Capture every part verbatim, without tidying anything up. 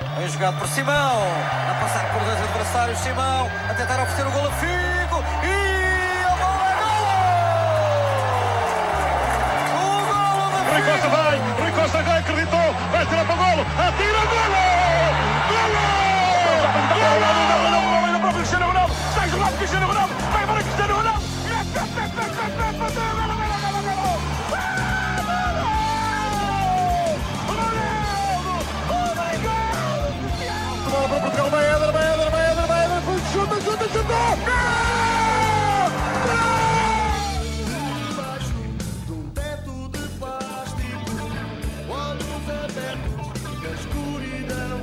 Bem jogado por Simão, a passar por dois adversários, Simão, a tentar oferecer o golo a Figo, e a bola é golo! O golo da Figo! Rui Costa vai, Rui Costa vai, acreditou, vai tirar para o golo, atira o golo! Golo! Golo! Golo! Golo! Cristiano Ronaldo, está a jogar Cristiano Ronaldo, vai para Cristiano Ronaldo! Bola para Portugal, vai Éder, vai Éder, vai Éder, vai Éder, chuta, chuta, chuta! Debaixo de um teto de plástico, olhos abertos da escuridão.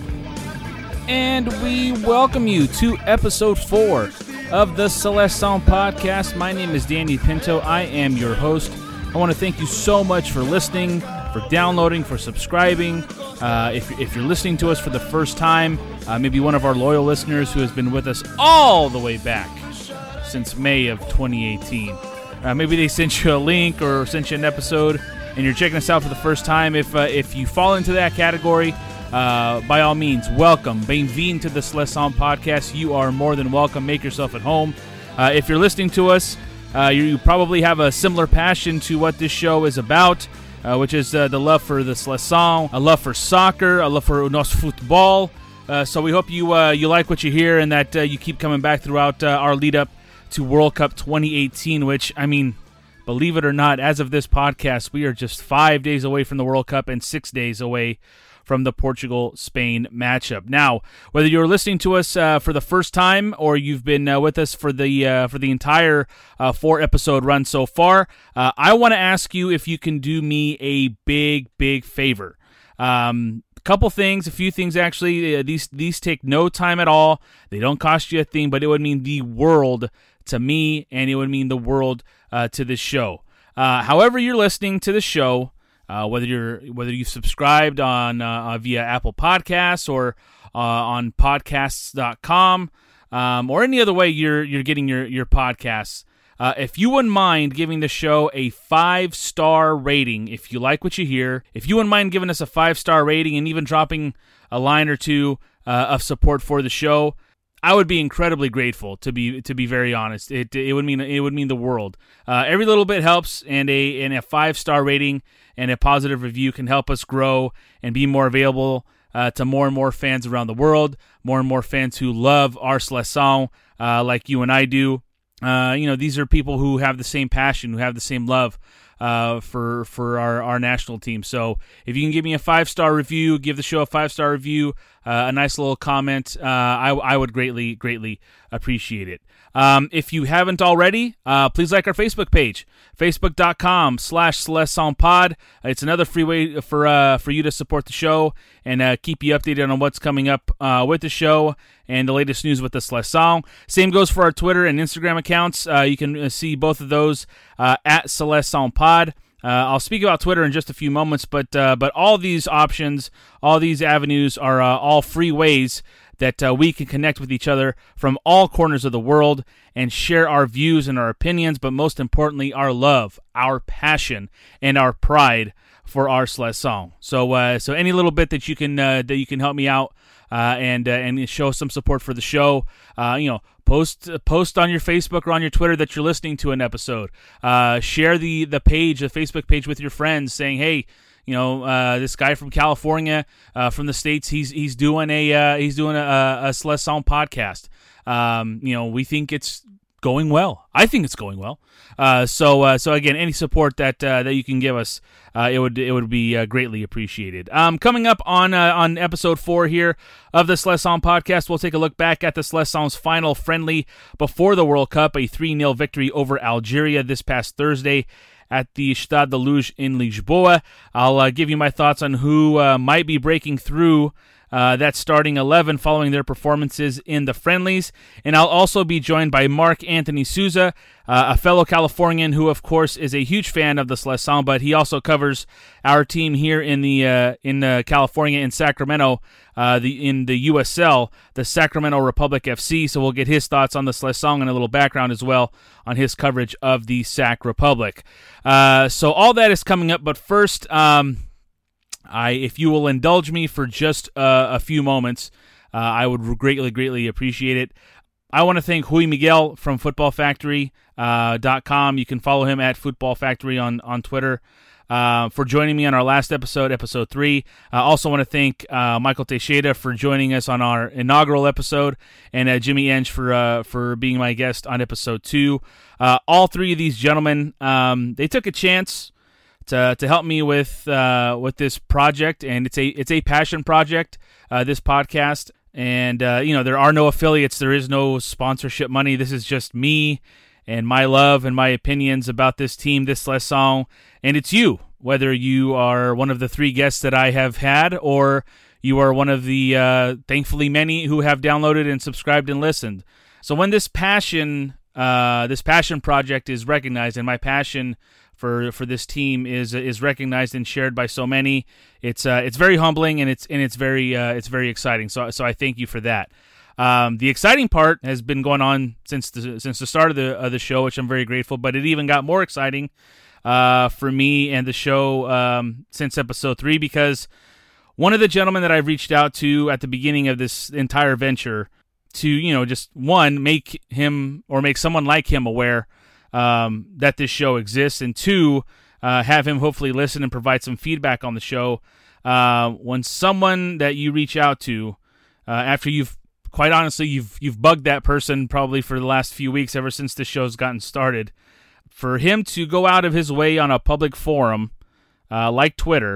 And we welcome you to episode four of the Seleção Podcast. My name is Danny Pinto. I am your host. I want to thank you so much for listening, for downloading, for subscribing. Uh, if, if you're listening to us for the first time, uh, maybe one of our loyal listeners who has been with us all the way back since May of twenty eighteen. Uh, maybe they sent you a link or sent you an episode and you're checking us out for the first time. If uh, if you fall into that category, uh, by all means, welcome. Bem-vindo to the Seleção Podcast. You are more than welcome. Make yourself at home. Uh, if you're listening to us, uh, you, you probably have a similar passion to what this show is about. Uh, which is uh, the love for the Seleção, a love for soccer, a love for nosso futebol. Uh, so we hope you uh, you like what you hear and that uh, you keep coming back throughout uh, our lead up to World Cup twenty eighteen, which, I mean, believe it or not, as of this podcast, we are just five days away from the World Cup and six days away from the Portugal-Spain matchup. Now, whether you're listening to us uh, for the first time or you've been uh, with us for the uh, for the entire uh, four-episode run so far, uh, I want to ask you if you can do me a big, big favor. Um, a couple things, a few things actually. Uh, these these take no time at all. They don't cost you a thing, but it would mean the world to me, and it would mean the world uh, to this show. Uh, however you're listening to the show, Uh, whether you're whether you've subscribed on uh, via Apple Podcasts or uh, on podcasts dot com um, or any other way you're you're getting your your podcasts, uh, if you wouldn't mind giving the show a five star rating, if you like what you hear, if you wouldn't mind giving us a five star rating and even dropping a line or two uh, of support for the show, I would be incredibly grateful. To be to be very honest, it it would mean it would mean the world. Uh, every little bit helps, and a and a five star rating and a positive review can help us grow and be more available uh, to more and more fans around the world, more and more fans who love our Seleção uh, like you and I do. Uh, you know, these are people who have the same passion, who have the same love uh, for for our, our national team. So if you can give me a five-star review, give the show a five-star review, uh, a nice little comment, uh, I, I would greatly, greatly appreciate it. Um, if you haven't already, uh, please like our Facebook page, facebook.com slash SeleçãoPod. It's another free way for uh, for you to support the show and uh, keep you updated on what's coming up uh, with the show and the latest news with the Seleção. Same goes for our Twitter and Instagram accounts. Uh, you can see both of those uh, at SeleçãoPod. Uh, I'll speak about Twitter in just a few moments, but uh, but all these options, all these avenues are uh, all free ways that uh, we can connect with each other from all corners of the world and share our views and our opinions, but most importantly, our love, our passion, and our pride for our Seleção. So, uh, so any little bit that you can uh, that you can help me out uh, and uh, and show some support for the show, uh, you know. Post post on your Facebook or on your Twitter that you're listening to an episode. Uh, share the, the page, the Facebook page with your friends saying, hey, you know, uh, this guy from California, uh, from the States, he's he's doing a uh, he's doing a, a Seleção podcast. Um, you know, we think it's going well. I think it's going well. Uh, so uh, so again, any support that uh, that you can give us, uh, it would it would be uh, greatly appreciated. Um, coming up on uh, on episode four here of the Seleção Podcast, we'll take a look back at the Seleção's final friendly before the World Cup, a three nil victory over Algeria this past Thursday at the Estádio da Luz in Lisboa. I'll uh, give you my thoughts on who uh, might be breaking through Uh, that starting eleven following their performances in the friendlies. And I'll also be joined by Mark Anthony Souza, uh, a fellow Californian who, of course, is a huge fan of the Seleção, but he also covers our team here in the uh, in uh, California, in Sacramento, uh, the in the U S L, the Sacramento Republic F C. So we'll get his thoughts on the Seleção and a little background as well on his coverage of the Sac Republic. Uh, so all that is coming up, but first... Um, I, if you will indulge me for just uh, a few moments, uh, I would greatly, greatly appreciate it. I want to thank Huy Miguel from football factory dot com. You can follow him at Football Factory on, on Twitter. Uh, for joining me on our last episode, episode three. I uh, also want to thank uh, Michael Teixeira for joining us on our inaugural episode, and uh, Jimmy Enge for uh, for being my guest on episode two. Uh, all three of these gentlemen, um, they took a chance to to help me with uh, with this project, and it's a it's a passion project. Uh, this podcast, and uh, you know there are no affiliates, there is no sponsorship money. This is just me and my love and my opinions about this team, this Seleção, and it's you, whether you are one of the three guests that I have had, or you are one of the, uh, thankfully, many who have downloaded and subscribed and listened. So when this passion, uh, this passion project is recognized, and my passion for for this team is is recognized and shared by so many, it's uh, it's very humbling, and it's and it's very uh, it's very exciting. So so I thank you for that. Um, the exciting part has been going on since the since the start of the of the show, which I'm very grateful. But it even got more exciting uh, for me and the show um, since episode three, because one of the gentlemen that I've reached out to at the beginning of this entire venture to, you know, just one, make him or make someone like him aware um, that this show exists, and two, uh, have him hopefully listen and provide some feedback on the show. Uh, when someone that you reach out to uh, after you've Quite honestly, you've you've bugged that person probably for the last few weeks, ever since the show's gotten started. For him to go out of his way on a public forum uh, like Twitter,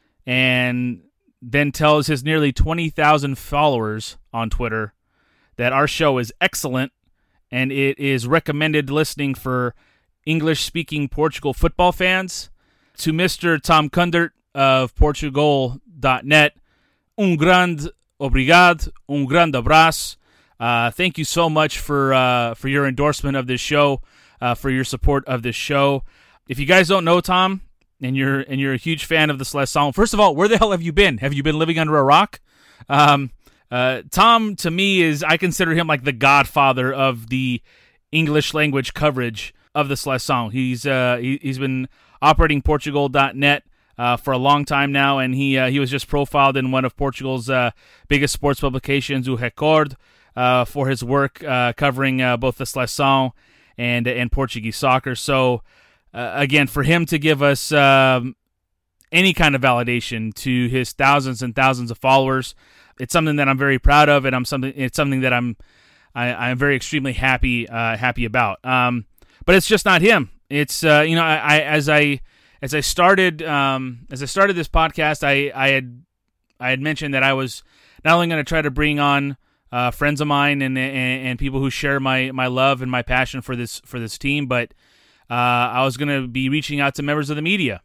and then tells his nearly twenty thousand followers on Twitter that our show is excellent and it is recommended listening for English-speaking Portugal football fans, to Mister Tom Kundert of Portugal dot net, um grande obrigado, um grande abraço. Uh, thank you so much for uh, for your endorsement of this show, uh, for your support of this show. If you guys don't know Tom, and you're and you're a huge fan of the Seleção, first of all, where the hell have you been? Have you been living under a rock? Um, uh, Tom, to me, is I consider him like the godfather of the English language coverage of the Seleção. He's uh, he, he's been operating Portugal dot net Uh, for a long time now, and he uh, he was just profiled in one of Portugal's uh, biggest sports publications, O Record, uh, for his work uh, covering uh, both the Seleção and and Portuguese soccer. So uh, again, for him to give us um, any kind of validation to his thousands and thousands of followers, it's something that I'm very proud of, and I'm something it's something that I'm I, I'm very extremely happy uh, happy about. Um, but it's just not him. It's uh, you know I, I as I As I started, um, as I started this podcast, I, I had, I had mentioned that I was not only going to try to bring on uh, friends of mine and, and and people who share my, my love and my passion for this for this team, but uh, I was going to be reaching out to members of the media,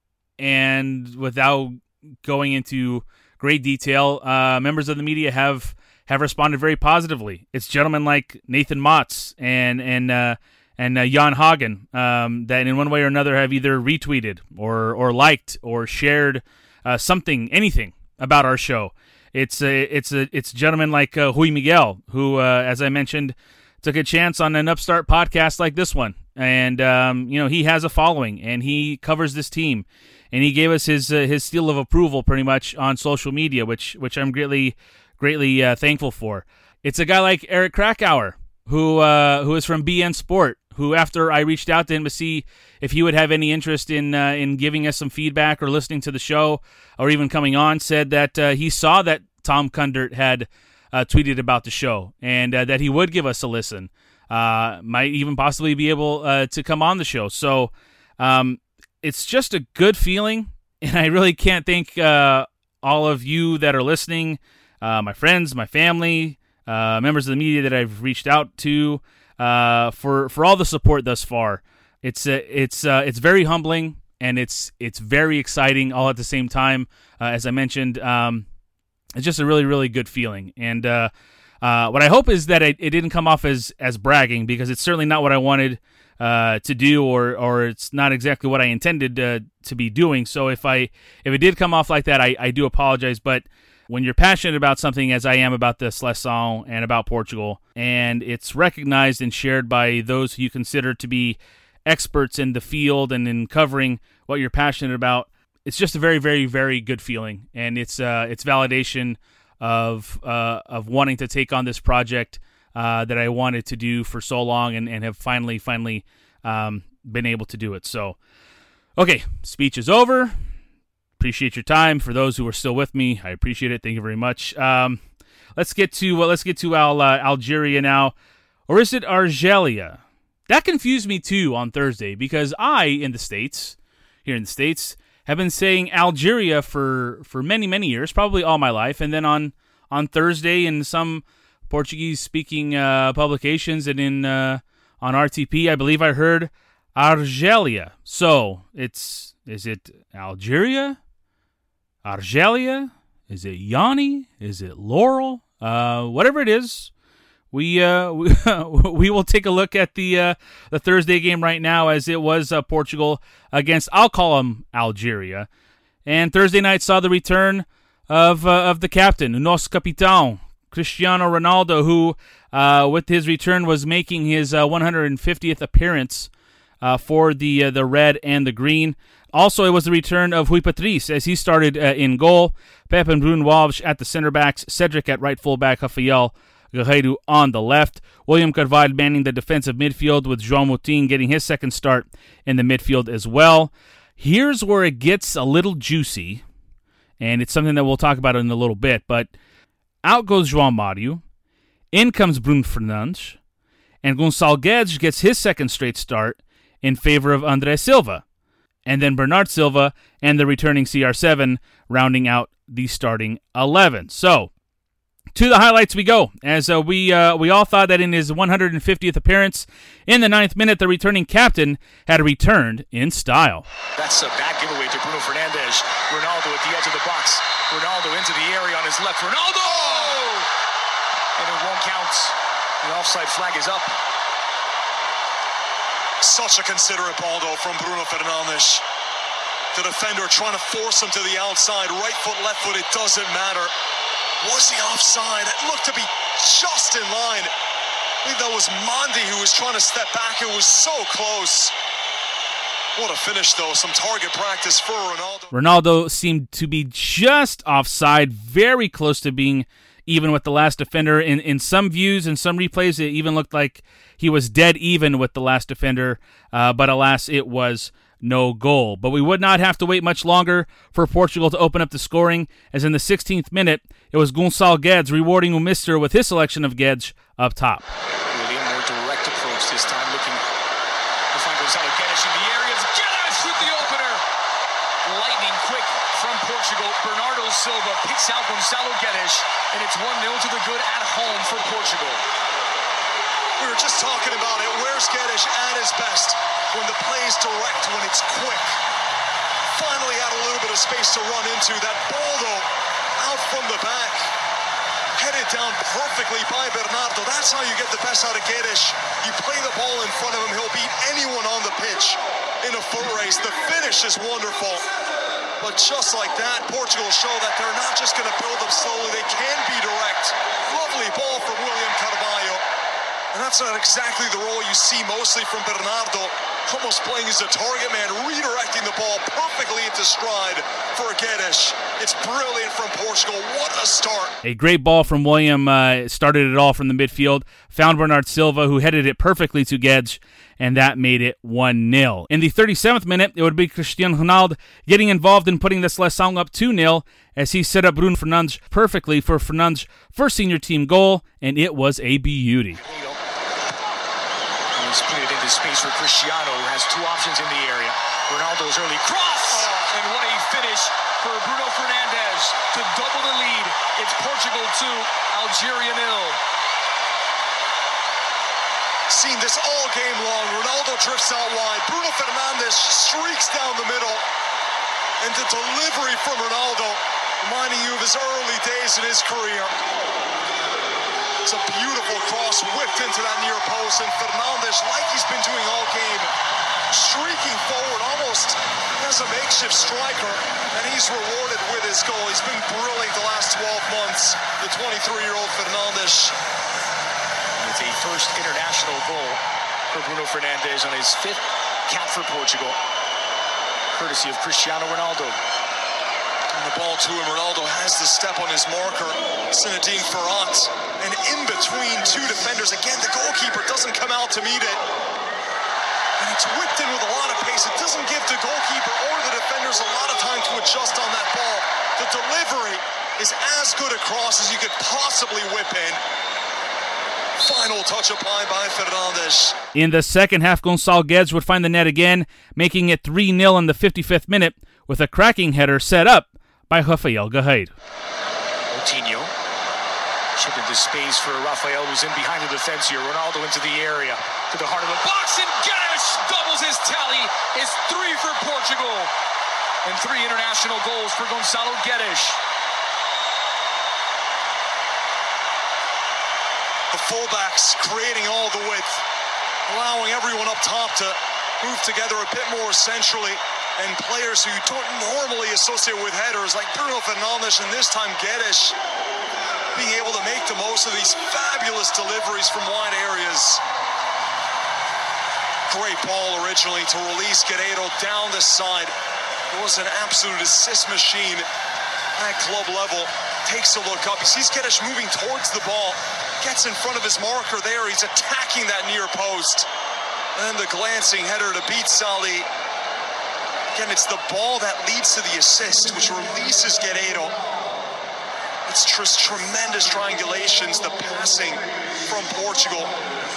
and without going into great detail, uh, members of the media have have responded very positively. It's gentlemen like Nathan Motz and and. Uh, And uh, Jan Hagen, um, that in one way or another have either retweeted or or liked or shared uh, something, anything about our show. It's a, it's a, it's gentlemen like uh, Huy Miguel, who, uh, as I mentioned, took a chance on an upstart podcast like this one, and um, you know he has a following, and he covers this team, and he gave us his uh, his seal of approval pretty much on social media, which which I'm greatly greatly uh, thankful for. It's a guy like Eric Krakauer, who uh, who is from B N Sport, who, after I reached out to him to see if he would have any interest in uh, in giving us some feedback or listening to the show or even coming on, said that uh, he saw that Tom Kundert had uh, tweeted about the show, and uh, that he would give us a listen, uh, might even possibly be able uh, to come on the show. So um, it's just a good feeling, and I really can't thank uh, all of you that are listening, uh, my friends, my family, uh, members of the media that I've reached out to, Uh, for for all the support thus far. It's uh, it's uh, it's very humbling, and it's it's very exciting all at the same time. Uh, as I mentioned, um, it's just a really really good feeling. And uh, uh, what I hope is that it, it didn't come off as as bragging, because it's certainly not what I wanted uh, to do, or or it's not exactly what I intended uh, to be doing. So if I if it did come off like that, I, I do apologize. But when you're passionate about something, as I am about the Seleção and about Portugal, and it's recognized and shared by those who you consider to be experts in the field and in covering what you're passionate about, it's just a very, very, very good feeling, and it's uh, it's validation of uh, of wanting to take on this project uh, that I wanted to do for so long, and, and have finally, finally um, been able to do it. So, okay, speech is over. Appreciate your time. For those who are still with me, I appreciate it. Thank you very much. Um, let's get to uh, let's get to Al, uh, Algeria now, or is it Argelia? That confused me too on Thursday, because I in the states, here in the states, have been saying Algeria for, for many many years, probably all my life, and then on on Thursday in some Portuguese speaking uh, publications and in uh, on R T P, I believe I heard Argelia. So it's is it Algeria? Argelia? Is it Yanni? Is it Laurel? Uh, whatever it is, we uh, we, we will take a look at the uh, the Thursday game right now, as it was uh, Portugal against, I'll call them Algeria. And Thursday night saw the return of uh, of the captain, nosso capitão, Cristiano Ronaldo, who uh, with his return was making his uh, one hundred fiftieth appearance uh, for the uh, the red and the green. Also, it was the return of Rui Patrice as he started uh, in goal. Pep and Bruno Alves at the center backs. Cedric at right fullback. Rafael Guerreiro on the left. William Carvalho manning the defensive midfield, with João Moutinho getting his second start in the midfield as well. Here's where it gets a little juicy, and it's something that we'll talk about in a little bit. But out goes João Mário. In comes Bruno Fernandes. And Gonçalo Guedes gets his second straight start in favor of André Silva. And then Bernard Silva and the returning C R seven rounding out the starting eleven. So, to the highlights we go, as uh, we uh, we all thought that in his one hundred fiftieth appearance in the ninth minute, the returning captain had returned in style. That's a bad giveaway to Bruno Fernandes. Ronaldo at the edge of the box. Ronaldo into the area on his left. Ronaldo! And it won't count. The offside flag is up. Such a considerate ball, though, from Bruno Fernandes. The defender trying to force him to the outside. Right foot, left foot, it doesn't matter. Was he offside? It looked to be just in line. I think that was Mondi who was trying to step back. It was so close. What a finish, though. Some target practice for Ronaldo. Ronaldo seemed to be just offside, very close to being even with the last defender. In, in some views and some replays, it even looked like he was dead even with the last defender, uh, but alas, it was no goal. But we would not have to wait much longer for Portugal to open up the scoring, as in the sixteenth minute, it was Gonçalo Guedes rewarding o Mister with his selection of Guedes up top. Really a more direct approach this time, looking to find Gonçalo Guedes in the area. Guedes with the opener. Lightning quick from Portugal. Bernardo Silva picks out Gonçalo Guedes, and it's one nil to the good at home for Portugal. We were just talking about it. Where's Guedes at his best? When the play is direct, when it's quick. Finally had a little bit of space to run into. That ball, though, out from the back. Headed down perfectly by Bernardo. That's how you get the best out of Guedes. You play the ball in front of him, he'll beat anyone on the pitch in a foot race. The finish is wonderful. But just like that, Portugal show that they're not just going to build up slowly. They can be direct. Lovely ball from William Carvalho. And that's not exactly the role you see mostly from Bernardo, almost playing as a target man, redirecting the ball perfectly into stride for Guedes. It's brilliant from Portugal. What a start. A great ball from William uh, started it all from the midfield, found Bernard Silva, who headed it perfectly to Guedes, and that made it one nil. In the thirty-seventh minute, it would be Cristiano Ronaldo getting involved in putting the Seleção up two nil, as he set up Bruno Fernandes perfectly for Fernandes' first senior team goal, and it was a beauty. Split it into space for Cristiano, who has two options in the area. Ronaldo's early cross, oh. And what a finish for Bruno Fernandes to double the lead. It's Portugal two, Algeria nil. Seen this all game long. Ronaldo drifts out wide. Bruno Fernandes streaks down the middle. And the delivery from Ronaldo, reminding you of his early days in his career. It's a beautiful cross whipped into that near post, and Fernandes, like he's been doing all game, streaking forward almost as a makeshift striker, and he's rewarded with his goal. He's been brilliant the last twelve months, the twenty-three-year-old Fernandes. It's a first international goal for Bruno Fernandes on his fifth cap for Portugal. courtesy of Cristiano Ronaldo. And the ball to him, Ronaldo has the step on his marker, Zinedine Ferrat, and in between two defenders, again, the goalkeeper doesn't come out to meet it. And it's whipped in with a lot of pace. It doesn't give the goalkeeper or the defenders a lot of time to adjust on that ball. The delivery is as good a cross as you could possibly whip in. Final touch applied by Fernandes. In the second half, Gonçalo Guedes would find the net again, making it three nil in the fifty-fifth minute with a cracking header set up by Rafael Guerreiro. Coutinho chipped into space for Rafael, who's in behind the defense here. Ronaldo into the area, to the heart of the box, and Guedes doubles his tally. It's three for Portugal, and three international goals for Gonçalo Guedes. The fullbacks creating all the width, allowing everyone up top to move together a bit more centrally, and players who don't normally associate with headers like Bruno Fernandes and this time Guedes being able to make the most of these fabulous deliveries from wide areas. Great ball originally to release Guerreiro down the side. It was an absolute assist machine at club level. Takes a look up. He sees Guedes moving towards the ball. Gets in front of his marker there. He's attacking that near post. And then the glancing header to beat Salih. Again, it's the ball that leads to the assist, which releases Guerreiro. It's just tremendous triangulations, the passing from Portugal.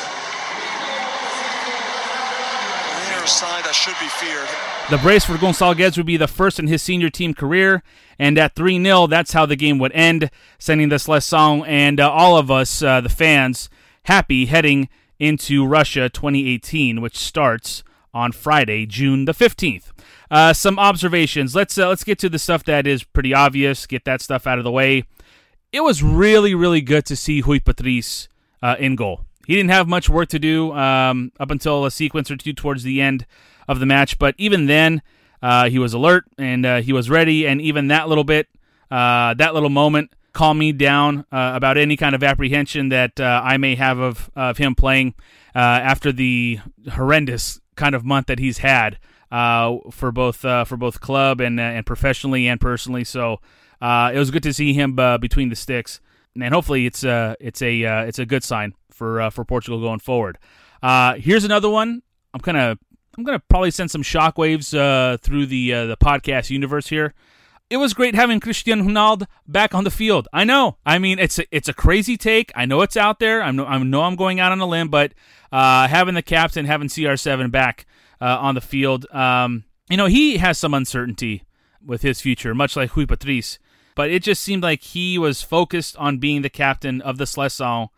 The inner side that should be feared. The brace for Gonçalo Guedes would be the first in his senior team career, and at three nil, that's how the game would end, sending the Seleção and uh, all of us, uh, the fans, happy heading into Russia twenty eighteen, which starts on Friday, June the fifteenth. Uh, some observations. Let's uh, let's get to the stuff that is pretty obvious, get that stuff out of the way. It was really, really good to see Rui Patrice uh, in goal. He didn't have much work to do um, up until a sequence or two towards the end of the match, but even then, uh, he was alert and uh, he was ready, and even that little bit, uh, that little moment calmed me down uh, about any kind of apprehension that uh, I may have of, of him playing uh, after the horrendous kind of month that he's had uh, for both uh, for both club and uh, and professionally and personally. So uh, it was good to see him uh, between the sticks, and hopefully it's uh, it's a uh, it's a good sign for uh, for Portugal going forward. Uh, here's another one. I'm gonna I'm gonna probably send some shockwaves uh, through the uh, the podcast universe here. It was great having Cristiano Ronaldo back on the field. I know. I mean, it's a, it's a crazy take. I know it's out there. I know, I know I'm going out on a limb, but uh, having the captain, having C R seven back uh, on the field, um, you know, he has some uncertainty with his future, much like Rui Patrice. But it just seemed like he was focused on being the captain of the Seleção,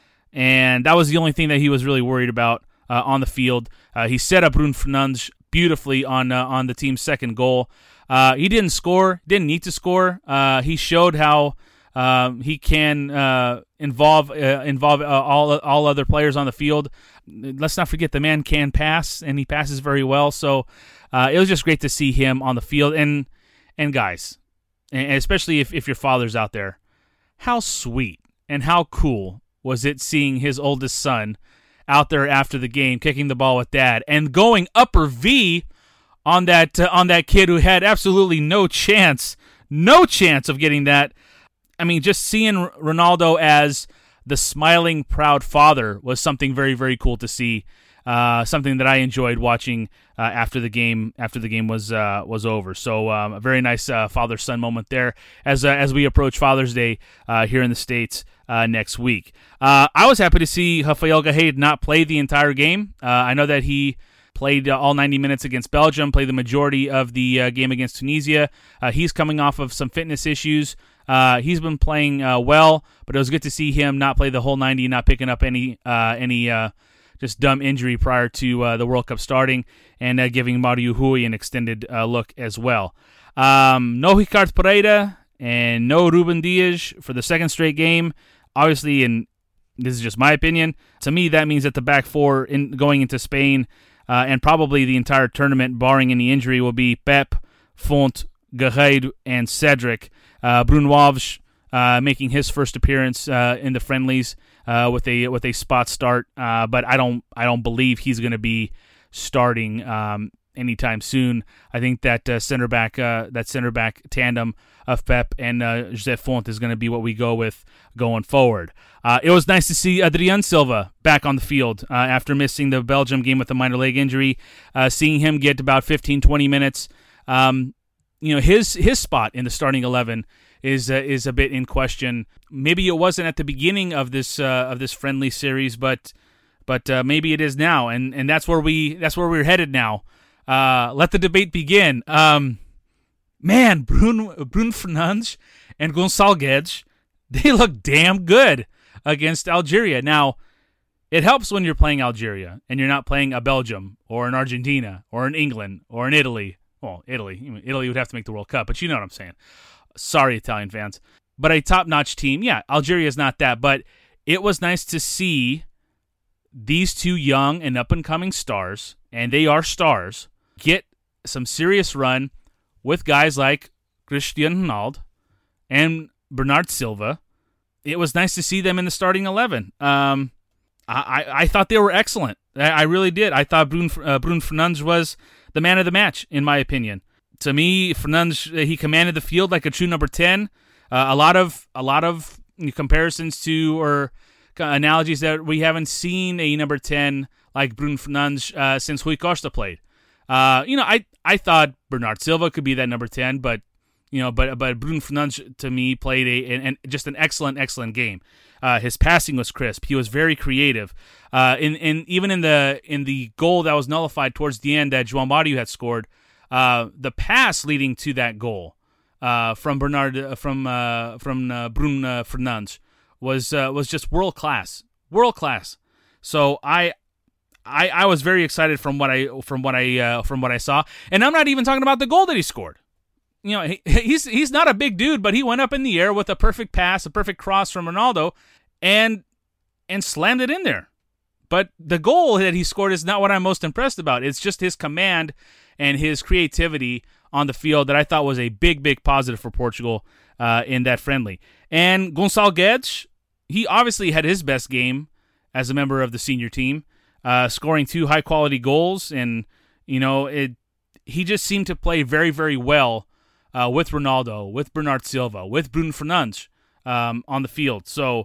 and that was the only thing that he was really worried about uh, on the field. Uh, he set up Bruno Fernandes beautifully on uh, on the team's second goal. Uh, he didn't score, didn't need to score. Uh, he showed how um, he can uh, involve uh, involve uh, all all other players on the field. Let's not forget the man can pass, and he passes very well. So uh, it was just great to see him on the field. And and guys, and especially if, if your father's out there, how sweet and how cool was it seeing his oldest son out there after the game, kicking the ball with dad, and going upper V on that uh, on that kid who had absolutely no chance, no chance of getting that. I mean, just seeing Ronaldo as the smiling, proud father was something very, very cool to see. Uh, something that I enjoyed watching uh, after the game after the game was uh, was over. So um, a very nice uh, father-son moment there as uh, as we approach Father's Day uh, here in the States uh, next week. Uh, I was happy to see Rafael Guerreiro not play the entire game. Uh, I know that he played uh, all ninety minutes against Belgium, played the majority of the uh, game against Tunisia. Uh, he's coming off of some fitness issues. Uh, he's been playing uh, well, but it was good to see him not play the whole ninety, not picking up any uh, any uh, just dumb injury prior to uh, the World Cup starting, and uh, giving Mario Rui an extended uh, look as well. Um, no Ricardo Pereira and no Ruben Dias for the second straight game. Obviously, and this is just my opinion, to me that means that the back four in going into Spain Uh, and probably the entire tournament, barring any injury, will be Pep, Font, Guerreiro, and Cedric. Uh, Bruno Alves uh, making his first appearance uh, in the friendlies uh, with a with a spot start, uh, but I don't I don't believe he's going to be starting um, anytime soon. I think that uh, center back uh, that center back tandem of Pep and uh, José Fonte is going to be what we go with going forward. Uh, it was nice to see Adrian Silva back on the field uh, after missing the Belgium game with a minor leg injury. Uh, seeing him get about fifteen, twenty minutes, um, you know, his his spot in the starting eleven is uh, is a bit in question. Maybe it wasn't at the beginning of this uh, of this friendly series, but but uh, maybe it is now, and, and that's where we that's where we're headed now. Uh, let the debate begin. Um, man, Bruno Bruno Fernandes and Gonçalo Guedes, they look damn good against Algeria. Now, it helps when you're playing Algeria and you're not playing a Belgium or an Argentina or an England or an Italy. Well, Italy, Italy would have to make the World Cup, but you know what I'm saying. Sorry, Italian fans. But a top-notch team. Yeah, Algeria is not that, but it was nice to see these two young and up-and-coming stars, and they are stars, get some serious run with guys like Cristiano Ronaldo and Bernard Silva. It was nice to see them in the starting eleven. Um, I, I, I thought they were excellent. I, I really did. I thought Bruno, uh, Bruno Fernandes was the man of the match, in my opinion. To me, Fernandes, he commanded the field like a true number ten. Uh, a lot of a lot of comparisons to or analogies that we haven't seen a number ten like Bruno Fernandes uh, since Rui Costa played. Uh, you know, I I thought Bernard Silva could be that number ten, but you know, but but Bruno Fernandes to me played a and just an excellent excellent game. Uh, his passing was crisp. He was very creative. Uh, in in even in the in the goal that was nullified towards the end that João Mario had scored. Uh, the pass leading to that goal uh, from Bernard uh, from uh, from uh, Bruno Fernandes was uh, was just world class, world class. So I, I I was very excited from what I from what I uh, from what I saw, and I'm not even talking about the goal that he scored. You know, he, he's he's not a big dude, but he went up in the air with a perfect pass, a perfect cross from Ronaldo, and and slammed it in there. But the goal that he scored is not what I'm most impressed about. It's just his command and his creativity on the field that I thought was a big, big positive for Portugal uh, in that friendly. And Gonçalo Guedes, he obviously had his best game as a member of the senior team, uh, scoring two high-quality goals. And, you know, it he just seemed to play very, very well uh, with Ronaldo, with Bernard Silva, with Bruno Fernandes um, on the field. So,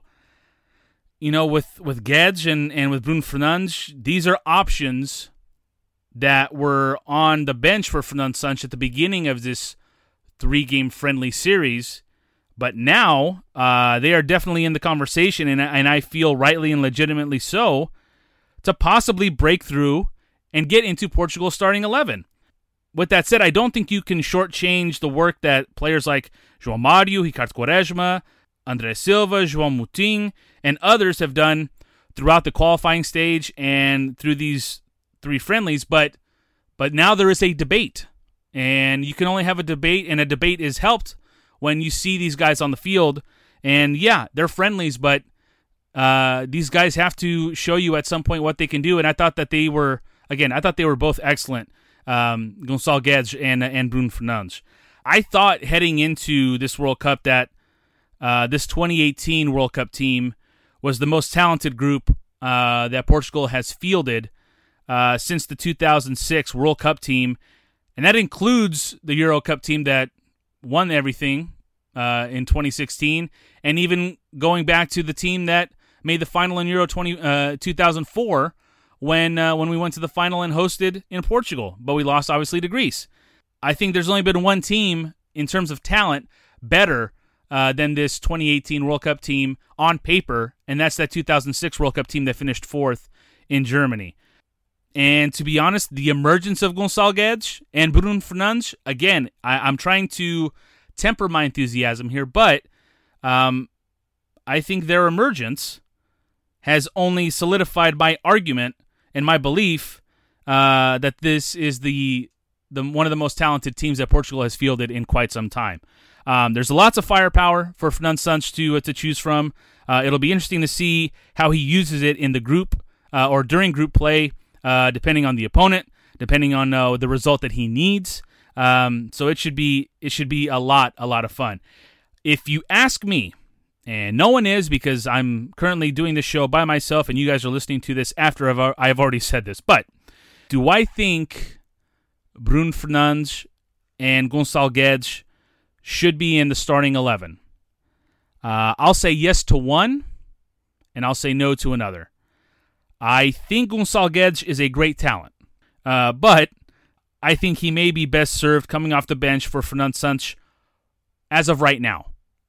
you know, with, with Guedes and, and with Bruno Fernandes, these are options that were on the bench for Fernando Santos at the beginning of this three-game friendly series, but now uh, they are definitely in the conversation, and, and I feel rightly and legitimately so, to possibly break through and get into Portugal's starting eleven. With that said, I don't think you can shortchange the work that players like João Mario, Ricardo Quaresma, André Silva, João Moutinho, and others have done throughout the qualifying stage and through these three friendlies, but but now there is a debate, and you can only have a debate, and a debate is helped when you see these guys on the field. And yeah, they're friendlies, but uh, these guys have to show you at some point what they can do. And I thought that they were, again, I thought they were both excellent, um, Gonçalo Guedes and and Bruno Fernandes. I thought heading into this World Cup that uh, this twenty eighteen World Cup team was the most talented group uh, that Portugal has fielded Uh, since the two thousand six World Cup team, and that includes the Euro Cup team that won everything uh, in twenty sixteen, and even going back to the team that made the final in Euro twenty, uh, two thousand four when uh, when we went to the final and hosted in Portugal, but we lost obviously to Greece. I think there's only been one team in terms of talent better uh, than this twenty eighteen World Cup team on paper, and that's that two thousand six World Cup team that finished fourth in Germany. And to be honest, the emergence of Gonçalo Guedes and Bruno Fernandes, again, I, I'm trying to temper my enthusiasm here, but um, I think their emergence has only solidified my argument and my belief uh, that this is the the one of the most talented teams that Portugal has fielded in quite some time. Um, there's lots of firepower for Fernando Santos to, uh, to choose from. Uh, it'll be interesting to see how he uses it in the group uh, or during group play, Uh, depending on the opponent, depending on uh, the result that he needs. Um, so it should be it should be a lot, a lot of fun. If you ask me, and no one is because I'm currently doing this show by myself and you guys are listening to this after I've, I've already said this, but do I think Bruno Fernandes, and Gonçalo Guedes should be in the starting eleven. Uh, I'll say yes to one, and I'll say no to another. I think Gonçalo Guedes is a great talent, uh, but I think he may be best served coming off the bench for Fernando Santos as of right now.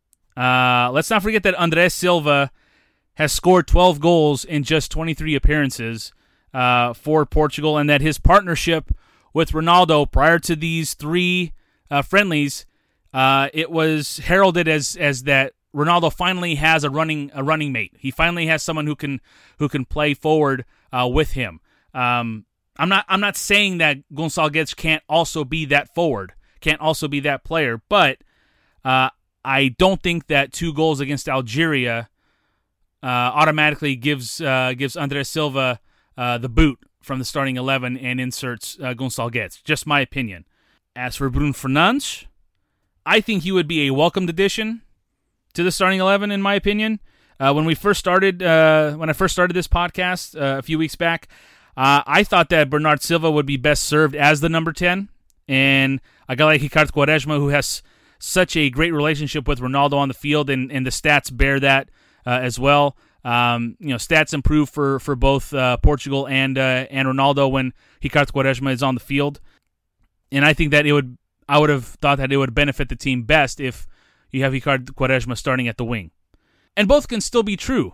Uh, let's not forget that André Silva has scored twelve goals in just twenty-three appearances uh, for Portugal, and that his partnership with Ronaldo prior to these three uh, friendlies, uh, it was heralded as as that Ronaldo finally has a running a running mate. He finally has someone who can who can play forward uh, with him. Um, I'm not I'm not saying that Gonçalo Guedes can't also be that forward, can't also be that player, but uh, I don't think that two goals against Algeria uh, automatically gives uh, gives André Silva uh, the boot from the starting eleven and inserts uh, Gonçalo Guedes. Just my opinion. As for Bruno Fernandes, I think he would be a welcomed addition to the starting eleven, in my opinion. Uh, when we first started, uh, when I first started this podcast uh, a few weeks back, uh, I thought that Bernardo Silva would be best served as the number ten, and a guy like Ricardo Quaresma, who has such a great relationship with Ronaldo on the field, and, and the stats bear that uh, as well. Um, you know, stats improve for for both uh, Portugal and uh, and Ronaldo when Ricardo Quaresma is on the field, and I think that it would. I would have thought that it would benefit the team best if you have Ricardo Quaresma starting at the wing, and both can still be true.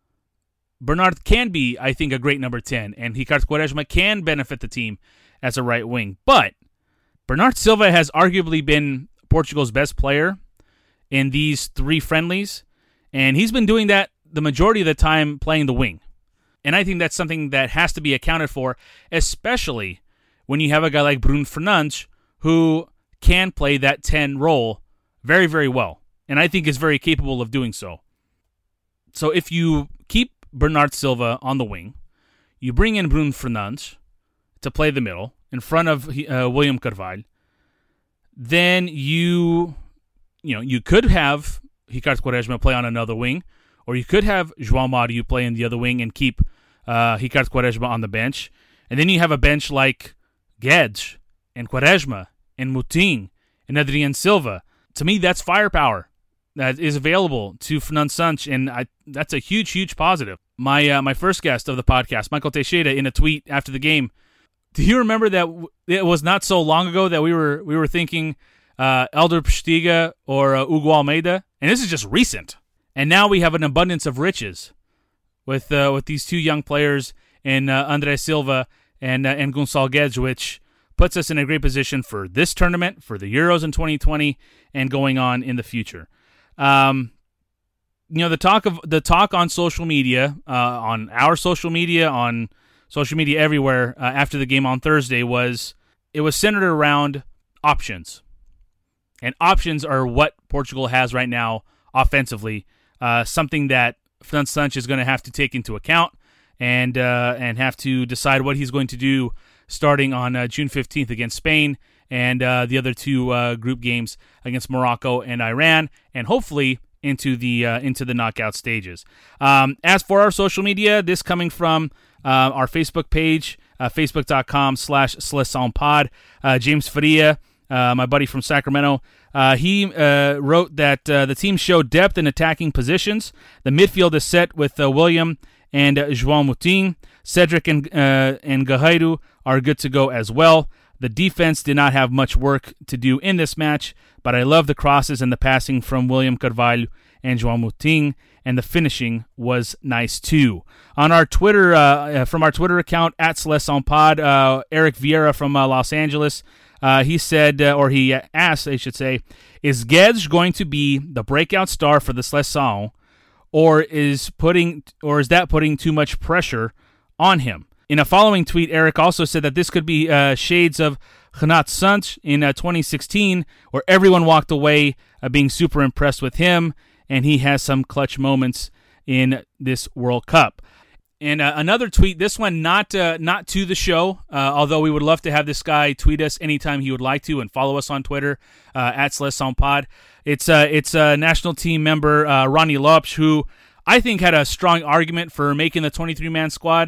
Bernard can be, I think, a great number ten, and Ricardo Quaresma can benefit the team as a right wing. But Bernardo Silva has arguably been Portugal's best player in these three friendlies, and he's been doing that the majority of the time playing the wing. And I think that's something that has to be accounted for, especially when you have a guy like Bruno Fernandes who can play that ten role very, very well, and I think is very capable of doing so. So if you keep Bernardo Silva on the wing, you bring in Bruno Fernandes to play the middle in front of uh, William Carvalho, then you, you know, you could have Ricardo Quaresma play on another wing, or you could have João Mário play in the other wing and keep uh, Ricardo Quaresma on the bench, and then you have a bench like Guedes and Quaresma and Moutinho and Adrian Silva. To me, that's firepower that is available to Fernando Santos, and I, that's a huge, huge positive. My uh, my first guest of the podcast, Michael Teixeira, in a tweet after the game, do you remember that it was not so long ago that we were we were thinking uh, Elder Postiga or uh, Hugo Almeida, and this is just recent. And now we have an abundance of riches with uh, with these two young players in uh, André Silva and uh, and Gonçalo Guedes, which puts us in a great position for this tournament, for the Euros in twenty twenty, and going on in the future. Um, you know, the talk of the talk on social media, uh, on our social media, on social media everywhere uh, after the game on Thursday was it was centered around options, and options are what Portugal has right now offensively. Uh, something that Fernando Santos is going to have to take into account and uh, and have to decide what he's going to do starting on uh, June fifteenth against Spain and uh, the other two uh, group games against Morocco and Iran, and hopefully into the uh, into the knockout stages. Um, as for our social media, this coming from uh, our Facebook page, uh, facebook.com slash SeleçãoPod. Uh, James Faria, uh, my buddy from Sacramento, uh, he uh, wrote that uh, the team showed depth in attacking positions. The midfield is set with uh, William and uh, João Moutinho. Cedric and uh, and Guerreiro are good to go as well. The defense did not have much work to do in this match, but I love the crosses and the passing from William Carvalho and João Moutinho, and the finishing was nice too. On our Twitter, uh, from our Twitter account at SeleçãoPod, uh, Eric Vieira from uh, Los Angeles, uh, he said, uh, or he asked, I should say, is Guedes going to be the breakout star for the Seleção, or is putting, or is that putting too much pressure on him? In a following tweet, Eric also said that this could be uh, shades of Renato Santos in uh, twenty sixteen, where everyone walked away uh, being super impressed with him, and he has some clutch moments in this World Cup. And uh, another tweet, this one not uh, not to the show, uh, although we would love to have this guy tweet us anytime he would like to, and follow us on Twitter uh, at SeleçãoPod. It's uh, it's a uh, national team member uh, Ronnie Lopes, who I think had a strong argument for making the twenty-three man squad.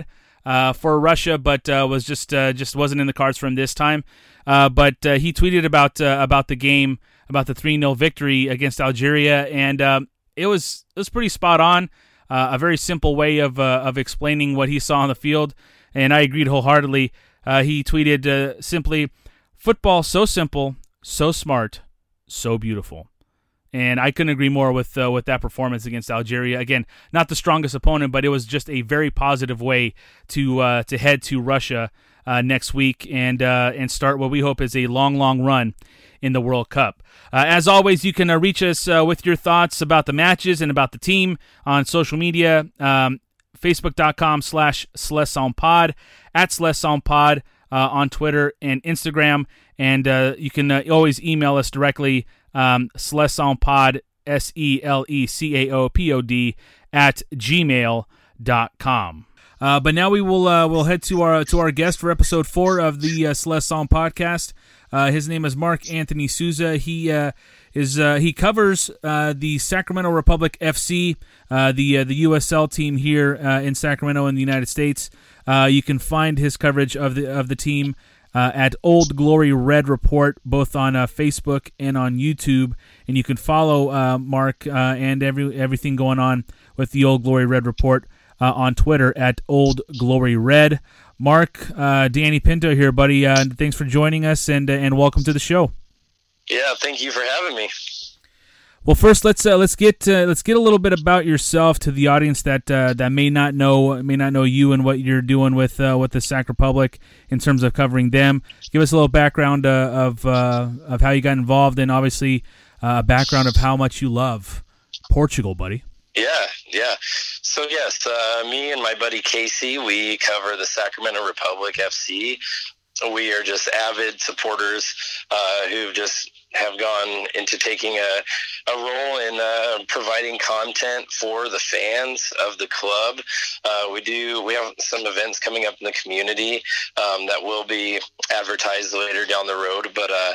uh, for Russia, but uh, was just uh, just wasn't in the cards for him this time. Uh, but uh, he tweeted about uh, about the game, about the three nil victory against Algeria, and um, it was it was pretty spot on. Uh, a very simple way of uh, of explaining what he saw on the field, and I agreed wholeheartedly. Uh, he tweeted uh, simply, "Football so simple, so smart, so beautiful." And I couldn't agree more with uh, with that performance against Algeria. Again, not the strongest opponent, but it was just a very positive way to uh, to head to Russia uh, next week and uh, and start what we hope is a long, long run in the World Cup. Uh, as always, you can uh, reach us uh, with your thoughts about the matches and about the team on social media. Um, Facebook.com slash SelestsOnPod, at SelestsOnPod uh, on Twitter and Instagram. And uh, you can uh, always email us directly, um, SelestsOnPod, S E L E C A O P O D, at gmail dot com. Uh, but now we will uh, we'll head to our to our guest for episode four of the uh, Celeste Song podcast. Uh, his name is Mark Anthony Souza. He uh, is uh, he covers uh, the Sacramento Republic F C, uh, the uh, the U S L team here uh, in Sacramento in the United States. Uh, you can find his coverage of the of the team uh, at Old Glory Red Report, both on uh, Facebook and on YouTube. And you can follow uh, Mark uh, and every everything going on with the Old Glory Red Report uh, on Twitter at Old Glory Red. Mark, uh, Danny Pinto here, buddy. Uh, thanks for joining us, and uh, and welcome to the show. Yeah, thank you for having me. Well, first let's uh, let's get uh, let's get a little bit about yourself to the audience that uh, that may not know may not know you and what you're doing with uh, with the Sac Republic in terms of covering them. Give us a little background uh, of uh, of how you got involved, and obviously uh, a background of how much you love Portugal, buddy. Yeah, yeah. So yes, uh, me and my buddy Casey, we cover the Sacramento Republic F C. We are just avid supporters uh, who just have gone into taking a, a role in uh, providing content for the fans of the club. Uh, we do. We have some events coming up in the community um, that will be advertised later down the road, but uh,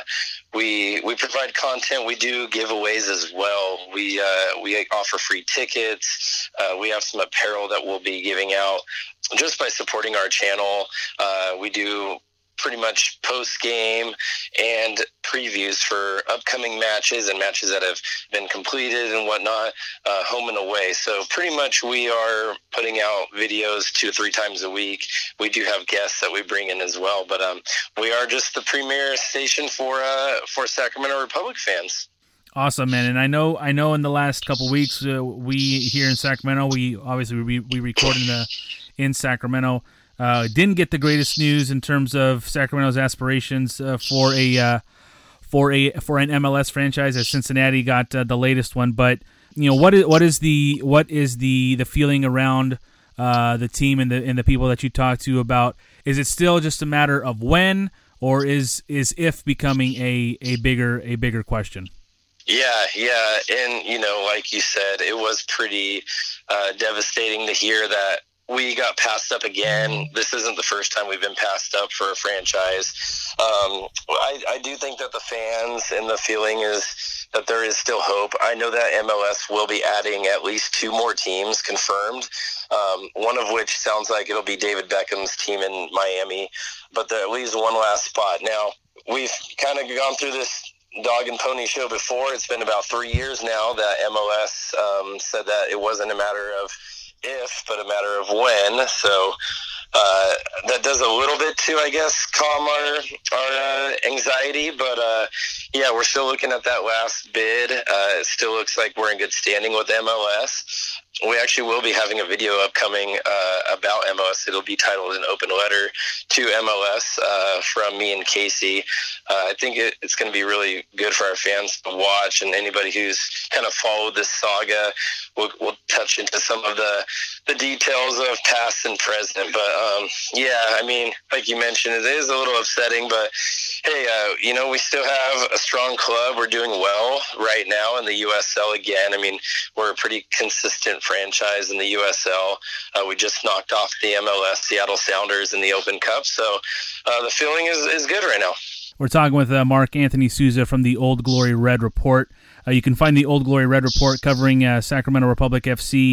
we we provide content. We do giveaways as well. We uh, we offer free tickets. Uh, we have some apparel that we'll be giving out just by supporting our channel. Uh, we do pretty much post-game and previews for upcoming matches and matches that have been completed and whatnot, uh, home and away. So pretty much we are putting out videos two or three times a week. We do have guests that we bring in as well, but um, we are just the premier station for uh, for Sacramento Republic fans. Awesome, man. And I know I know in the last couple weeks, uh, we here in Sacramento, we obviously we, we record in, the, in Sacramento. Uh, didn't get the greatest news in terms of Sacramento's aspirations uh, for a uh, for a for an M L S franchise, as Cincinnati got uh, the latest one. But you know, what is what is the what is the, the feeling around uh, the team and the and the people that you talk to about? Is it still just a matter of when, or is is if becoming a, a bigger a bigger question? Yeah, yeah, and you know, like you said, it was pretty uh, devastating to hear that we got passed up again. This isn't the first time we've been passed up for a franchise. Um, I, I do think that the fans and the feeling is that there is still hope. I know that M L S will be adding at least two more teams confirmed, um, one of which sounds like it'll be David Beckham's team in Miami, but there leaves one last spot. Now, we've kind of gone through this dog and pony show before. It's been about three years now that M L S um, said that it wasn't a matter of if, but a matter of when. So uh, that does a little bit to, I guess, calm our our uh, anxiety. But uh, yeah, we're still looking at that last bid. Uh, it still looks like we're in good standing with M L S. We actually will be having a video upcoming uh, about M L S. It'll be titled An Open Letter to M L S uh, from me and Casey. Uh, I think it, it's going to be really good for our fans to watch, and anybody who's kind of followed this saga will will touch into some of the, the details of past and present. But um, yeah, I mean, like you mentioned, it is a little upsetting, but hey, uh, you know, we still have a strong club. We're doing well right now in the U S L again. I mean, we're a pretty consistent franchise in the U S L. Uh, we just knocked off the M L S Seattle Sounders in the Open Cup. So uh, the feeling is, is good right now. We're talking with uh, Mark Anthony Souza from the Old Glory Red Report. Uh, you can find the Old Glory Red Report covering uh, Sacramento Republic F C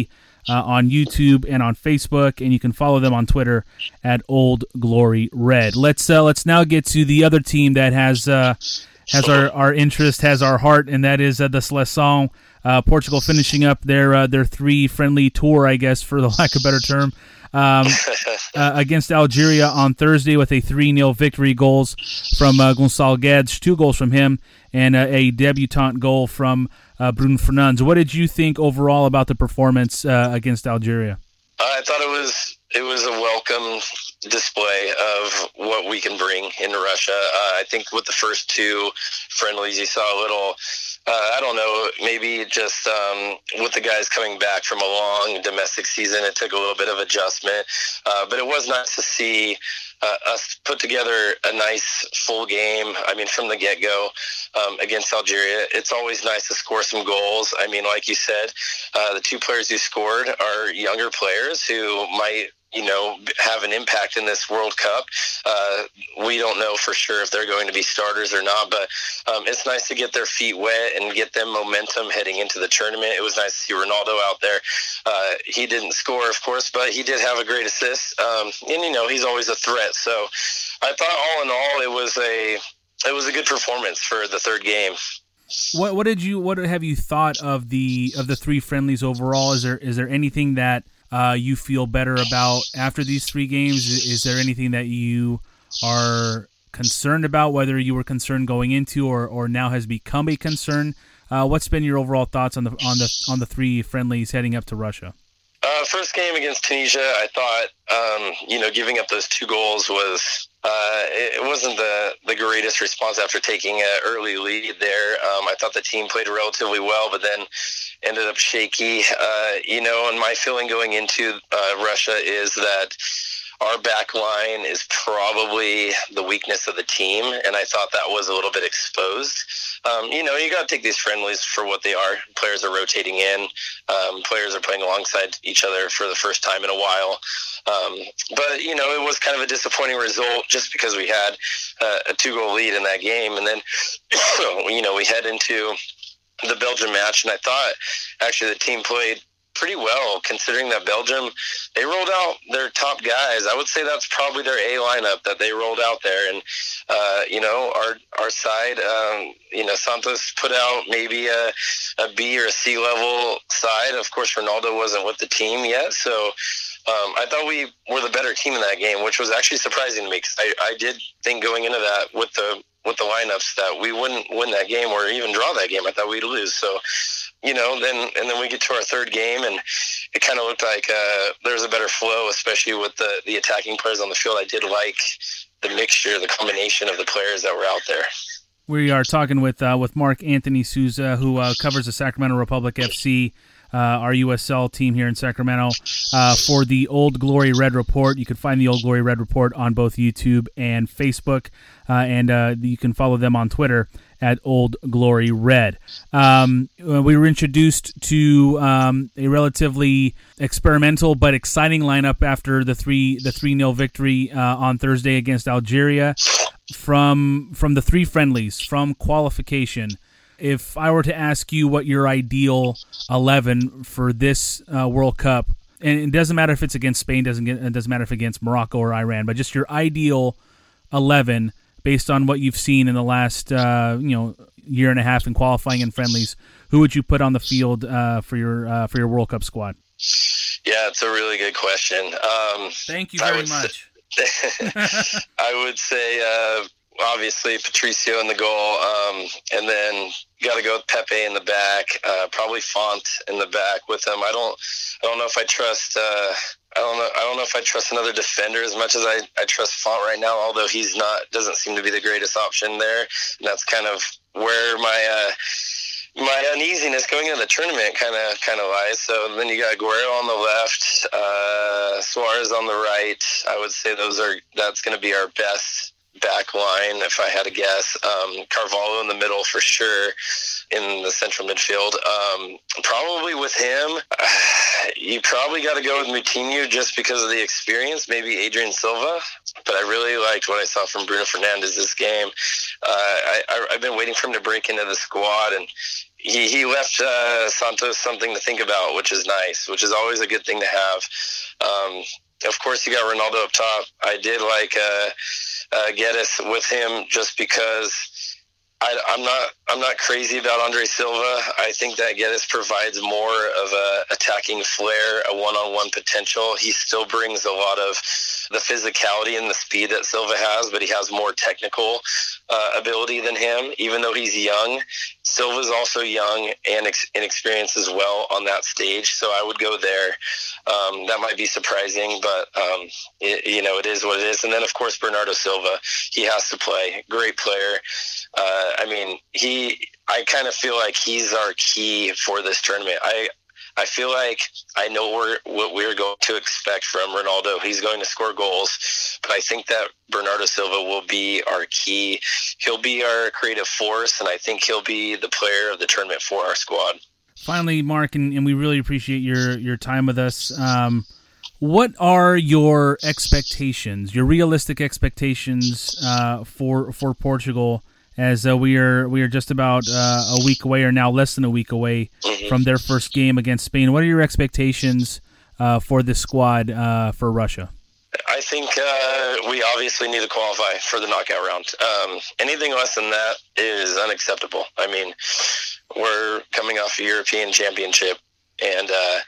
uh, on YouTube and on Facebook, and you can follow them on Twitter at Old Glory Red. Let's uh, let's now get to the other team that has uh, has our, our interest, has our heart, and that is uh, the Seleção. Uh, Portugal finishing up their uh, their three friendly tour, I guess, for the lack of a better term, um, uh, against Algeria on Thursday with a three nil victory. Goals from uh, Gonçalo Guedes, two goals from him, and uh, a debutant goal from uh, Bruno Fernandes. What did you think overall about the performance uh, against Algeria? I thought it was it was a welcome display of what we can bring in Russia. Uh, I think with the first two friendlies, you saw a little, uh, I don't know, maybe just um, with the guys coming back from a long domestic season, it took a little bit of adjustment. Uh, but it was nice to see uh, us put together a nice full game. I mean, from the get-go um, against Algeria, it's always nice to score some goals. I mean, like you said, uh, the two players who scored are younger players who might, you know, have an impact in this World Cup. Uh, we don't know for sure if they're going to be starters or not, but um, it's nice to get their feet wet and get them momentum heading into the tournament. It was nice to see Ronaldo out there. Uh, he didn't score, of course, but he did have a great assist. Um, and, you know, he's always a threat. So I thought all in all, it was a, it was a good performance for the third game. What what did you what have you thought of the of the three friendlies overall? Is there is there anything that uh, you feel better about after these three games? Is there anything that you are concerned about, whether you were concerned going into or, or now has become a concern? Uh, what's been your overall thoughts on the on the on the three friendlies heading up to Russia? Uh, first game against Tunisia, I thought um, you know giving up those two goals was. Uh, it wasn't the, the greatest response after taking an early lead there. Um, I thought the team played relatively well, but then ended up shaky. Uh, you know, and my feeling going into uh, Russia is that our back line is probably the weakness of the team, and I thought that was a little bit exposed. Um, you know, you got to take these friendlies for what they are. Players are rotating in. Um, players are playing alongside each other for the first time in a while. Um, but, you know, it was kind of a disappointing result just because we had uh, a two-goal lead in that game. And then, you know, we head into the Belgium match, and I thought actually the team played pretty well considering that Belgium, they rolled out their top guys. I would say that's probably their A lineup that they rolled out there. And, uh, you know, our our side, um, you know, Santos put out maybe a, a B or a C level side. Of course, Ronaldo wasn't with the team yet, so Um, I thought we were the better team in that game, which was actually surprising to me because I, I did think going into that with the with the lineups that we wouldn't win that game or even draw that game. I thought we'd lose. So, you know, then and then we get to our third game, and it kind of looked like uh, there was a better flow, especially with the, the attacking players on the field. I did like the mixture, the combination of the players that were out there. We are talking with uh, with Mark Anthony Souza, who uh, covers the Sacramento Republic F C. Uh, our U S L team here in Sacramento, uh, for the Old Glory Red Report. You can find the Old Glory Red Report on both YouTube and Facebook, uh, and uh, you can follow them on Twitter at Old Glory Red. Um, we were introduced to um, a relatively experimental but exciting lineup after the three the three nil victory uh, on Thursday against Algeria. From from the three friendlies, from qualification, if I were to ask you what your ideal eleven for this uh, World Cup, and it doesn't matter if it's against Spain, doesn't get, it doesn't matter if it's against Morocco or Iran, but just your ideal eleven based on what you've seen in the last uh, you know year and a half in qualifying and friendlies, who would you put on the field uh, for your uh, for your World Cup squad? Yeah, it's a really good question. Um, Thank you very I much. Say, I would say. Uh, Obviously, Patricio in the goal, um, and then you got to go with Pepe in the back. Uh, probably Font in the back with him. I don't, I don't know if I trust. Uh, I don't know. I don't know if I trust another defender as much as I, I trust Font right now. Although he's not, doesn't seem to be the greatest option there. And that's kind of where my uh, my uneasiness going into the tournament kind of kind of lies. So then you got Guerrero on the left, uh, Suarez on the right. I would say those are that's going to be our best back line, if I had to guess. Um, Carvalho in the middle for sure in the central midfield. Um, probably with him, uh, you probably got to go with Moutinho just because of the experience, maybe Adrian Silva. But I really liked what I saw from Bruno Fernandes this game. Uh, I, I, I've been waiting for him to break into the squad, and he, he left uh, Santos something to think about, which is nice, which is always a good thing to have. Um, of course, you got Ronaldo up top. I did like uh, uh, Guedes with him just because I, I'm not I'm not crazy about Andre Silva. I think that Guedes provides more of a attacking flair, a one-on-one potential. He still brings a lot of the physicality and the speed that Silva has, but he has more technical uh, ability than him. Even though he's young, Silva's also young and ex- inexperienced as well on that stage. So I would go there. Um, that might be surprising, but um, it, you know, it is what it is. And then of course Bernardo Silva, he has to play. Great player. Uh, I mean, he. I kind of feel like he's our key for this tournament. I. I feel like I know we're, what we're going to expect from Ronaldo. He's going to score goals, but I think that Bernardo Silva will be our key. He'll be our creative force, and I think he'll be the player of the tournament for our squad. Finally, Mark, and, and we really appreciate your, your time with us. Um, what are your expectations, your realistic expectations uh, for for Portugal? As uh, we are we are just about uh, a week away, or now less than a week away mm-hmm. from their first game against Spain. What are your expectations uh, for this squad uh, for Russia? I think uh, we obviously need to qualify for the knockout round. Um, anything less than that is unacceptable. I mean, we're coming off a European championship, and uh,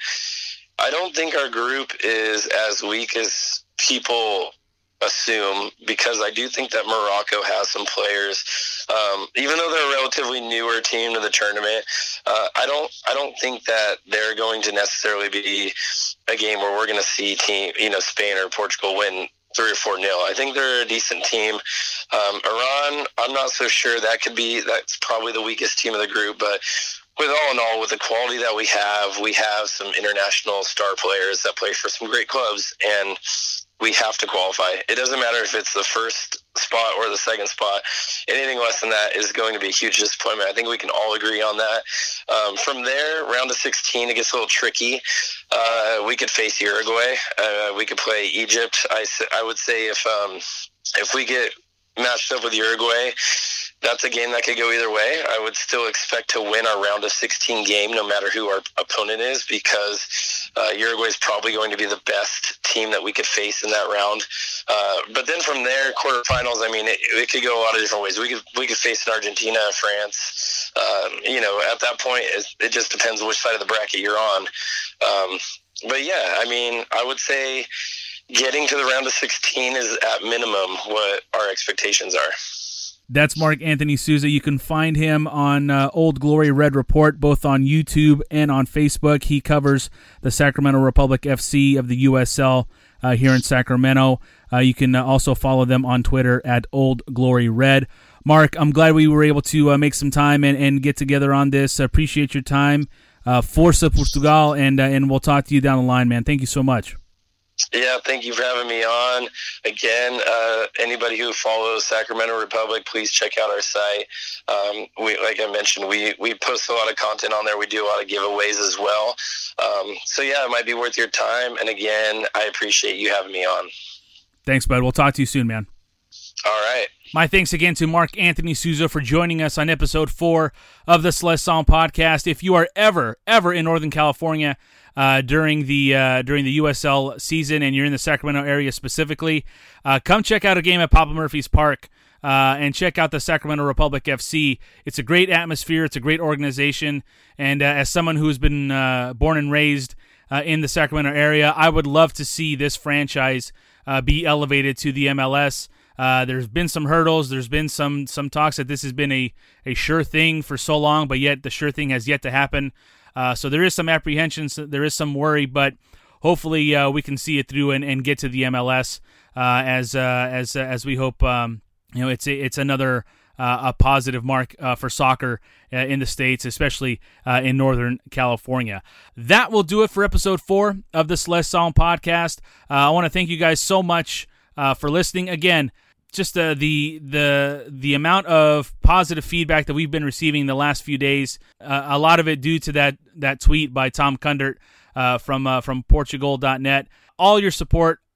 I don't think our group is as weak as people assume, because I do think that Morocco has some players, um, even though they're a relatively newer team to the tournament. Uh, I don't, I don't think that they're going to necessarily be a game where we're going to see team, you know, Spain or Portugal win three or four nil. I think they're a decent team. Um, Iran, I'm not so sure. That could be, that's probably the weakest team of the group, but with all in all, with the quality that we have, we have some international star players that play for some great clubs, and we have to qualify. It doesn't matter if it's the first spot or the second spot. Anything less than that is going to be a huge disappointment. I think we can all agree on that. Um, from there, round of sixteen, it gets a little tricky. Uh, we could face Uruguay. Uh, we could play Egypt. I, I would say if um, if we get matched up with Uruguay, that's a game that could go either way. I would still expect to win our round of sixteen game, no matter who our opponent is, because uh, Uruguay is probably going to be the best team that we could face in that round. Uh, but then from there, quarterfinals, I mean, it, it could go a lot of different ways. We could we could face an Argentina, France. Um, you know, at that point, it, it just depends which side of the bracket you're on. Um, but yeah, I mean, I would say getting to the round of sixteen is at minimum what our expectations are. That's Mark Anthony Souza. You can find him on uh, Old Glory Red Report, both on YouTube and on Facebook. He covers the Sacramento Republic F C of the U S L uh, here in Sacramento. Uh, you can uh, also follow them on Twitter at Old Glory Red. Mark, I'm glad we were able to uh, make some time and, and get together on this. I appreciate your time. Uh, Força Portugal, and, uh, and we'll talk to you down the line, man. Thank you so much. Yeah, thank you for having me on. Again, uh, anybody who follows Sacramento Republic, please check out our site. Um, we, like I mentioned, we, we post a lot of content on there. We do a lot of giveaways as well. Um, so, yeah, it might be worth your time. And, again, I appreciate you having me on. Thanks, bud. We'll talk to you soon, man. All right. My thanks again to Mark Anthony Souza for joining us on episode four of the Celeste podcast. If you are ever, ever in Northern California, Uh, during the uh, during the U S L season, and you're in the Sacramento area specifically, uh, come check out a game at Papa Murphy's Park uh, and check out the Sacramento Republic F C. It's a great atmosphere. It's a great organization. And uh, as someone who's been uh, born and raised uh, in the Sacramento area, I would love to see this franchise uh, be elevated to the M L S. Uh, there's been some hurdles. There's been some some talks that this has been a, a sure thing for so long, but yet the sure thing has yet to happen. Uh, so there is some apprehension, there is some worry, but hopefully uh, we can see it through and, and get to the M L S uh, as uh, as uh, as we hope. Um, you know, it's a, it's another uh, a positive mark uh, for soccer uh, in the States, especially uh, in Northern California. That will do it for episode four of the Celeste Song podcast. Uh, I want to thank you guys so much uh, for listening. Again, just uh, the the the amount of positive feedback that we've been receiving the last few days, uh, a lot of it due to that that tweet by Tom Kundert uh, from uh, from Portugal dot net. All your support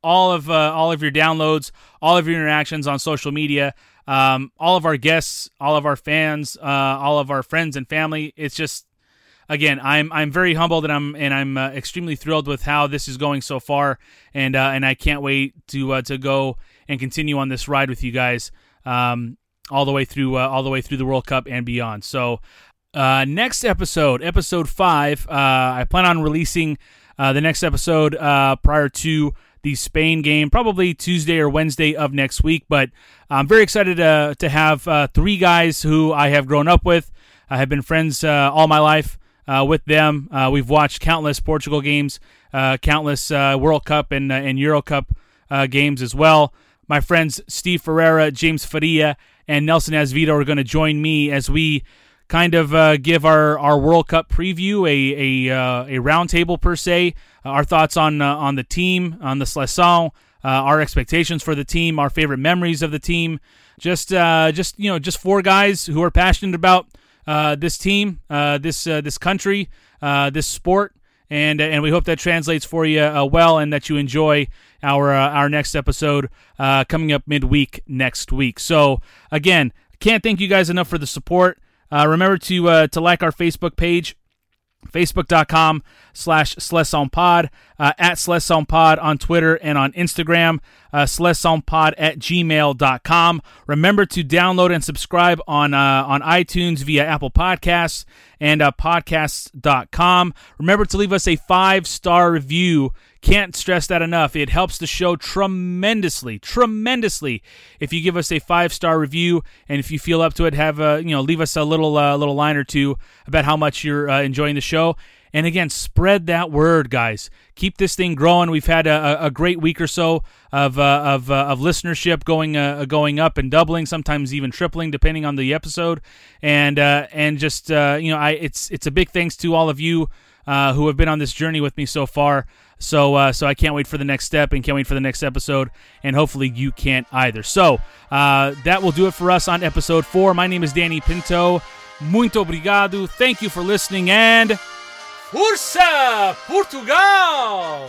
all of uh, all of your downloads, all of your interactions on social media, um, all of our guests, all of our fans, uh, all of our friends and family. It's just, again, I'm I'm very humbled and I'm and I'm uh, extremely thrilled with how this is going so far, and uh, and I can't wait to uh, to go and continue on this ride with you guys, um, all the way through uh, all the way through the World Cup and beyond. So, uh, next episode, episode five, uh, I plan on releasing uh, the next episode uh, prior to the Spain game, probably Tuesday or Wednesday of next week. But I'm very excited uh, to have uh, three guys who I have grown up with. I have been friends uh, all my life uh, with them. Uh, we've watched countless Portugal games, uh, countless uh, World Cup and, uh, and Euro Cup uh, games as well. My friends Steve Ferreira, James Faria, and Nelson Azevedo are going to join me as we kind of uh, give our, our World Cup preview, a a, uh, a roundtable per se, uh, our thoughts on uh, on the team, on the Seleção, uh, our expectations for the team, our favorite memories of the team. Just uh, just you know, just four guys who are passionate about uh, this team, uh, this uh, this country, uh, this sport, and and we hope that translates for you uh, well, and that you enjoy our uh, our next episode uh, coming up midweek next week. So again, can't thank you guys enough for the support. Uh, remember to uh, to like our Facebook page, facebook.com slash SeleçãoPod, uh, at SeleçãoPod on Twitter and on Instagram, uh, SeleçãoPod at gmail dot com. Remember to download and subscribe on uh, on iTunes via Apple Podcasts and uh, podcasts dot com. Remember to leave us a five-star review. Can't stress that enough. It helps the show tremendously, tremendously. If you give us a five-star review, and if you feel up to it, have a, you know, leave us a little uh, little line or two about how much you're uh, enjoying the show. And again, spread that word, guys. Keep this thing growing. We've had a, a great week or so of uh, of uh, of listenership going uh, going up and doubling, sometimes even tripling, depending on the episode. And uh, and just uh, you know, I it's it's a big thanks to all of you uh, who have been on this journey with me so far. So uh, so I can't wait for the next step and can't wait for the next episode, and hopefully you can't either. So uh, that will do it for us on episode four. My name is Danny Pinto. Muito obrigado. Thank you for listening, and Força Portugal!